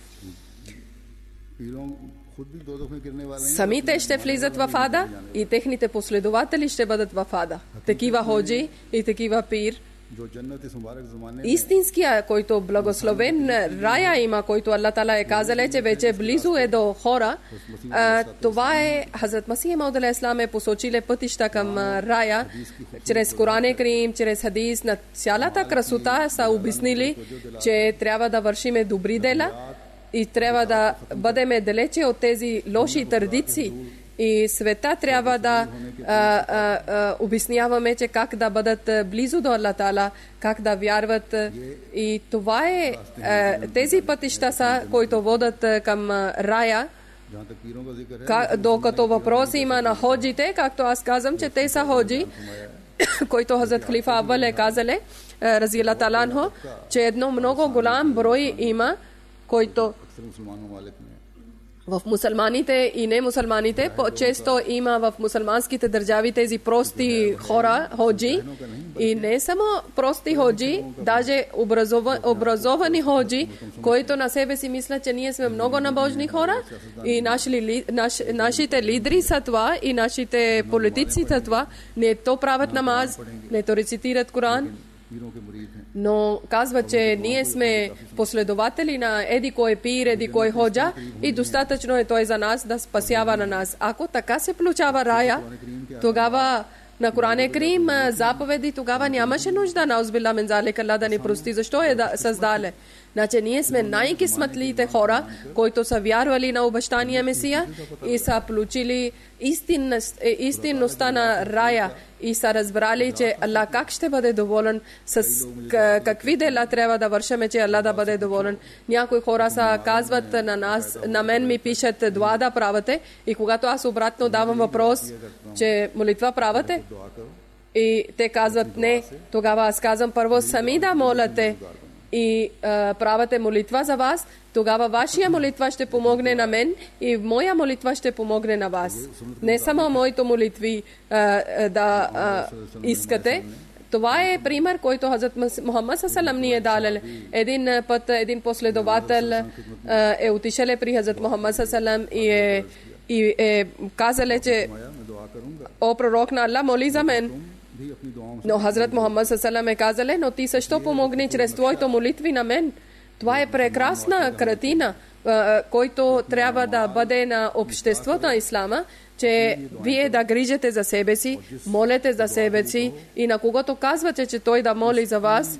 S3: Самите ще влизат в ада и техните последователи ще бъдат в ада. Такива ходжи и такива пир. Истинския, който благословен рая има, който Аллах таала е казал, че вече близо е до хора, а, това е Хазрат Масих Мауд алейхи ислам е посочиле пътища към рая, чрез Коран Карим, чрез хадис, на цялата красота са обяснили, че трябва да вършиме добри дела и трябва да бъдеме далече от тези лоши традиции. И света трябва да а, а, а, обясняваме, че как да бъдат близо до Аллах таала, как да вярват. И това е, а, тези пътища са, които водят към рая. Докато въпроси има на ходжите, както аз казвам, че те са ходжи, който Хазрат Халифа Аввал е казале, рази Аллах таала анху, че едно много голям брой има, който В мусулманите и немусулманите по-често има в мусулманските държави тези прости хора, ходжи. И не само прости ходжи, даже образова, образовани ходжи, които на себе си мислят, че ние сме много набожни хора и наши, наш, нашите лидери са това и нашите политици са това. Не то правят намаз, не то рецитират Коран. Но казва, че ние сме последователи на еди кой пир, еди кой ходжа и достатъчно е той за нас да спасява на нас. Ако така се получава рая, тогава на Коран Карим заповеди, тогава нямаше нужда на Аузбилла мин залик, Аллах да ни прости. Защо е да създале? Значи ние сме най-кисматлите хора, които са вярвали на обещания Месия и са получили истинност, истинността на рая и са разбрали, че Аллах как ще бъде доволен, с какви дела трябва да вършаме, че Аллах да бъде доволен. Някои хора са казват на нас, на мен ми пишат дуа да правите и когато аз обратно давам въпрос, че молитва правите и те казват не, тогава аз казвам първо сами да молите и а, правите молитва за вас, тогава вашия молитва ще помогне на мен и моя молитва ще помогне на вас. Не само моите молитви а, да а, искате. Това е пример, който Хазрат Мухаммад салам ни е дал. Един път един последовател а, е отишъл при Хазрат Мухаммад салам и е, и е казал, че о пророк на Аллах, моли за мен. Но Хазрат Мухаммад салам е казал, но ти също помогни чрез твоите молитви на мен. Това е прекрасна картина, който трябва да бъде на обществото на Ислама, че вие да грижите за себе си, молите за себе си и на когото казвате, че той да моли за вас,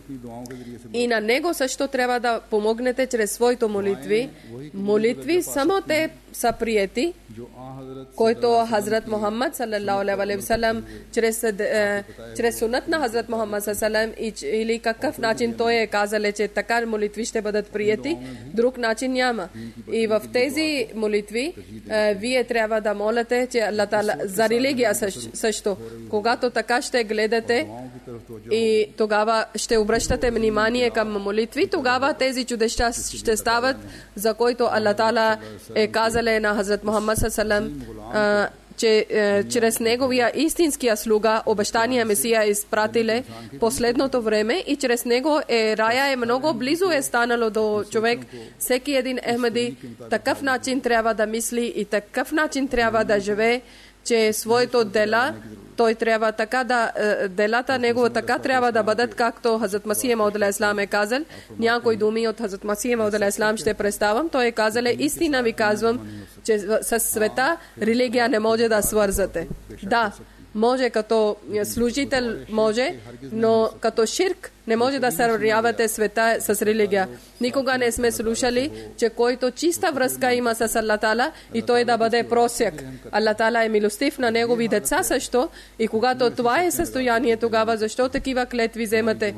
S3: и на него също трябва да помогнете чрез своите молитви. Молитви само те са приети, който Хазрат Мухаммад саллалаху алейхи ва саллям чрез, е, чрез сунат на Хазрат Мухаммад саллалаху или какъв начин той е казал, че така молитви ще бъдат приети, друг начин няма. И в тези молитви е, вие трябва да молите, че Аллах Таала за религия също. Когато така ще гледате и тогава ще обръщате внимание към молитви, тогава тези чудеса ще стават, за които Аллах Таала е казал на Хазрат Мухаммад саллалаху че е, чрез неговия истинския слуга обещания Месия изпратиле последното време и чрез него е рая е много близо е станало до човек. Всеки един Ахмади такъв начин трябва да мисли и такъв начин трябва да живее, че своето дела той трябва така да делата негово така трябва да бъдат, както Хазрат Масих Мауд алейхи салам е казал. Някои думи от Хазрат Масих Мауд алейхи салам ще представам. Той е казал, истина ви казвам, че със света религия не може да свързате. Да, може като служител може, но като ширк не може да сравнявате света с религия. Никога не сме слушали, че който чиста връзка има с Аллах Таала и той да бъде просяк. Аллах Таала е милостив на негови деца също и когато това е състояние, тогава защо такива клетви вземате?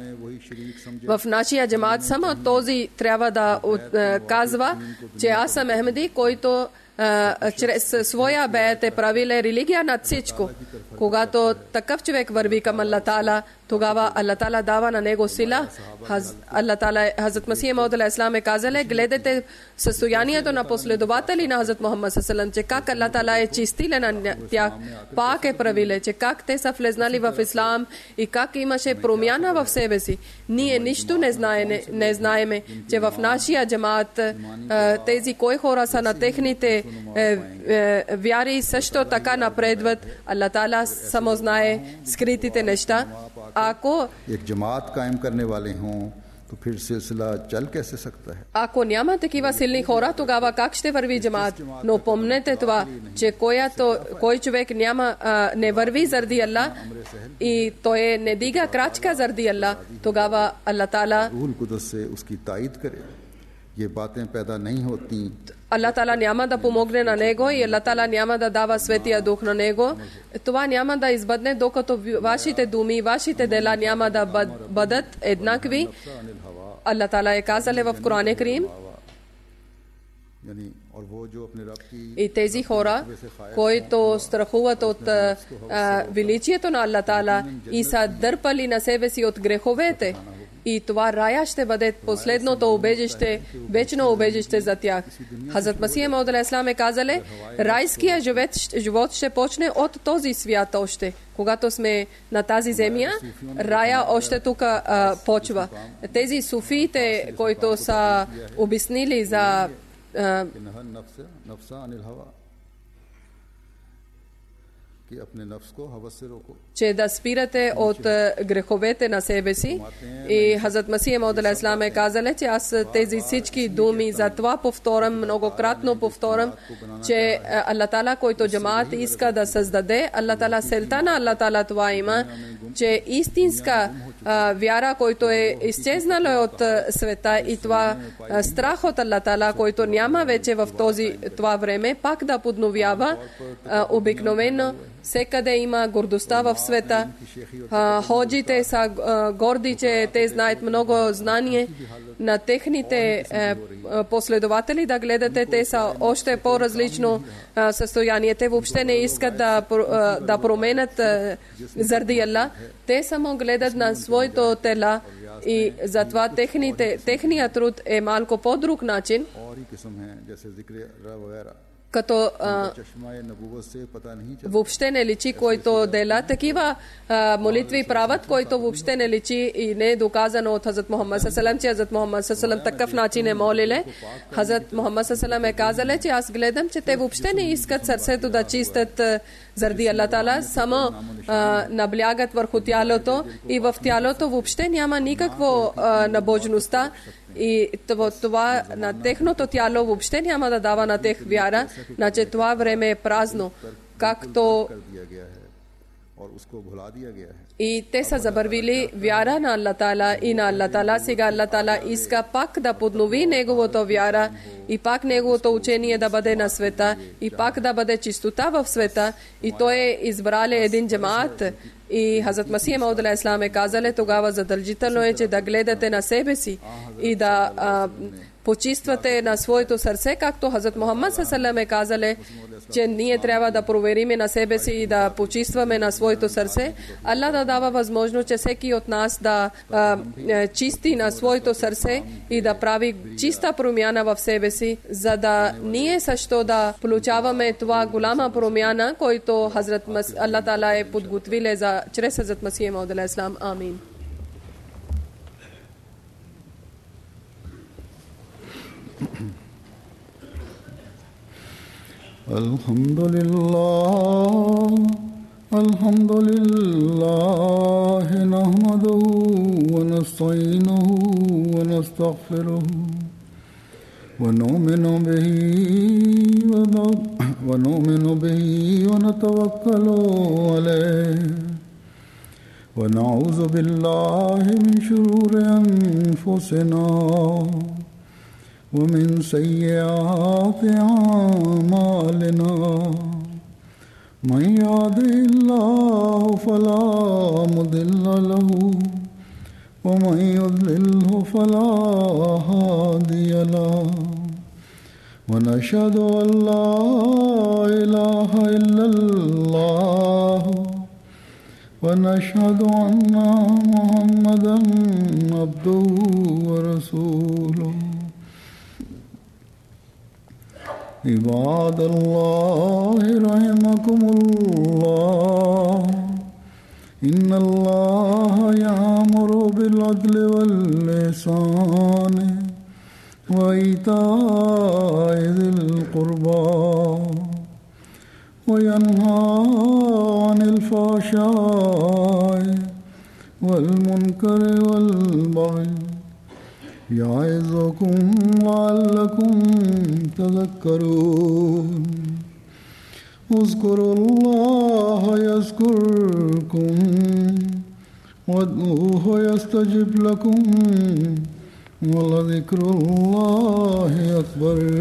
S3: В нашия джамаат само този трябва да казва, че аз съм Ахмади, който Uh, чрез своя беят е правиле религия над всичко. Когато такъв човек върви към Аллах Таала, тогава Аллах Таала дава на него сила. Аллах Таала, Хазрат Масих Мауд алейхи салам е казал, гледате състоянието на последователи на Хазрат Мухаммад саллалаху, че как Аллах Таала е чистиле на тях, пак е правиле, че как те са влезнали в ислам и как имаше промяна в себе си. Ние нищо не знаеме, не знаеме, че в нашия джамаат тези кои хора са на техните вяри също така напредват. Аллах Таала само знае скритите неща. Ако
S1: एक जमात कायम करने वाले हों तो फिर सिलसिला चल कैसे सकता है?
S3: Ако няма такива силни хора, тогава как ще върви джамаат? Но помнете това, че който, кой човек няма, а, не върви заради Аллах и той не дига крачка заради Аллах, тогава Аллах Таала
S1: रूहुल कुदस से उसकी तायद करे. ये बातें पैदा नहीं होती.
S3: Аллах Таала няма да помогне на него и Аллах Таала няма да дава Светия Дух на него. Това няма да избъдне, докато вашите думи, вашите дела няма да бъдат еднакви. Аллах Таала е казал в Коран Карим. И тези хора, които страхуват от а, величието на Аллах Таала и са дърпали на себе си от греховете, и това рая ще бъде последното убежище, вечно убежище за тях. Хазрат Масих Мауд алейхиссалам е казали, райския живот, живот ще почне от този свят още. Когато сме на тази земя, рая още тук а, почва. Тези суфиите, които са обяснили за а, че да спирате от греховете на себе си. И Хазрат Масих Мауд алейхиссалам е казали, че аз тези всички думи за това повторям, многократно повторям, че Аллах Тала, който джамаат иска да създаде, Аллах Тала селта на Аллах Тала това има, че истинска а, вяра, който е изчезнала от а, света и това а, страх от Аллах Тала, който няма вече в този това време, пак да подновява а, обикновено. Всекъде има гордостта в света. А, ходжите са а, горди, че те знаят много знание. На техните е, последователи да гледате, те са още по-различно е, състояние. Те въобще не искат да, е, да променят е, заради Аллах. Те само гледат на своето тела и затова техните, техният труд е малко по-друг начин. Като а, въобще не личи, който дела такива а, молитви правят, който въобще не личи и не е доказано от Хазрат Мухаммад салалам, че Хазрат Мухаммад салалам такъв начин е молиле. Хазрат Мухаммад салалам е казале, че аз гледам, че те въобще не искат сърцето да чистят заради Аллах Тала, само а, наблягат върху тялото и в тялото въобще няма никакво а, набожността. И това, това на техното тяло въобще няма да дава на тех вяра, значи това време е празно, както и те са забравили вяра на Аллах Тала и на Аллах Тала. Сега Аллах Тала иска пак да поднови неговото вяра и пак неговото учение да бъде на света и пак да бъде чистота в света. И той е избрали един джамаат. И Хазрат Масих Мауд алейхиссалам е казали, тогава задължително е, че да гледате на себе си и да а, почиствате на своето сърце, както Хазрат Мухаммад салалам е казали, че ние трябва да провериме на себе си и да почистваме на своето сърце. Аллах да дава възможност, че всеки от нас да а, чисти на своето сърце и да прави чиста промяна в себе си, за да ние също да получаваме това голяма промяна, който Хазрат Мас... Аллах Тала е подготвил за чрез Хазрат Масих Мауд алейхиссалам. Амин.
S2: الحمد لله الحمد لله نحمده ونستعينه ونستغفره ونؤمن به ونؤمن به ونتوكل عليه ونعوذ بالله من شرور أنفسنا ومن سيئات أعمالنا من يهده الله فلا مضل له ومن يضلله فلا هادي له ونشهد أن لا إله إلا الله ونشهد أن محمدا عبده ورسوله عباد الله رحمكم الله إن الله يأمر بالعدل والإحسان وإيتاء ذي القربى وينهى عن الفحشاء والمنكر والبغي يعظكم لعلكم تذكرون اذكروا الله يذكركم وادعوه يستجب لكم ولذكر الله أكبر.